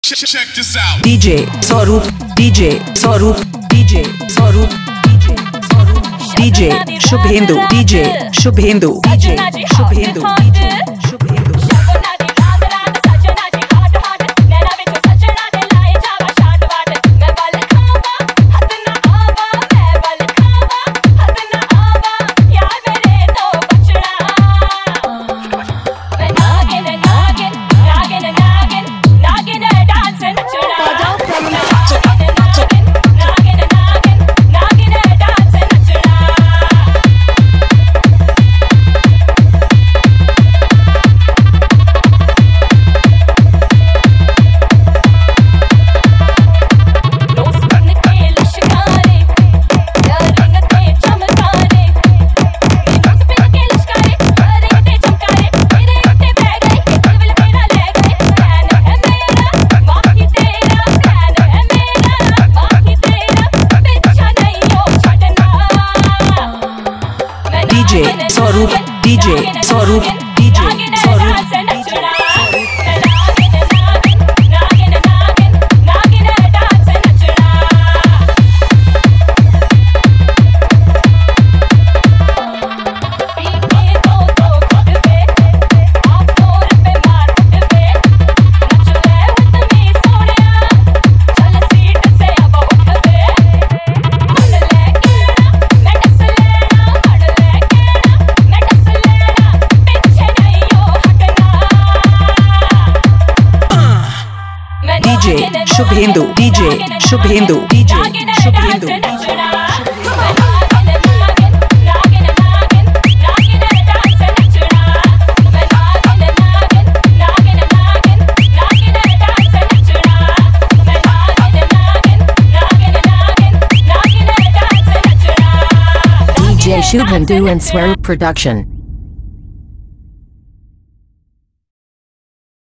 Check this out. DJ Swaroop, DJ Swaroop, DJ Swaroop, DJ Swaroop, DJ Shubhendu, DJ Shubhendu, DJ Shubhendu, DJ Shubhendu. DJ Swaroop, DJ Swaroop, DJ Swaroop, DJ Swaroop. DJ Shubhendu, DJ Shubhendu, DJ Shubhendu. DJ Shubhendu and Swaroop Production.